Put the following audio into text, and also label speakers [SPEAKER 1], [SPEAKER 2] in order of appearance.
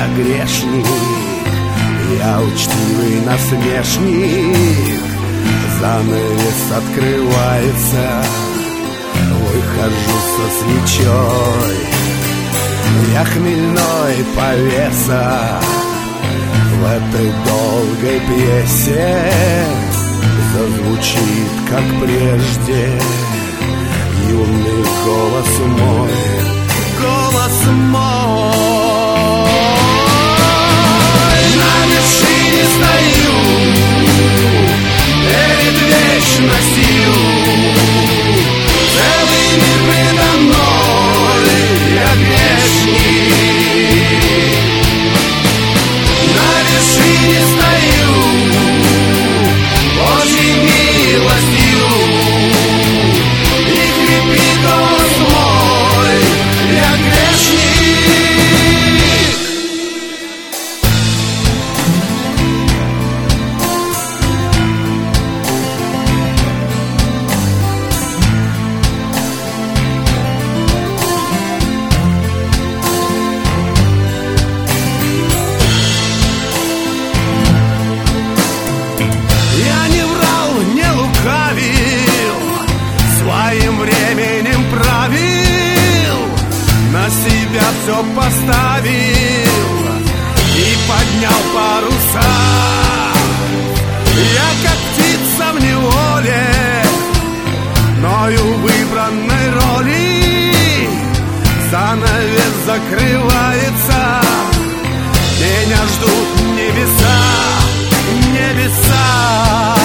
[SPEAKER 1] грешник, я учтивый насмешник. Занавес открывается, выхожу со свечой. Я хмельной повеса в этой долгой пьесе. Зазвучит, как прежде, юный голос мой, голос мой. На вершине стою перед вечностью, целый мир предо мной, я грешник. На вершине стою Божьей милостью, и крепит голос мой, я грешник. Своим временем правил, на себя все поставил и поднял паруса. Я как птица в неволе, мною выбранной роли. Занавес закрывается, меня ждут небеса, небеса.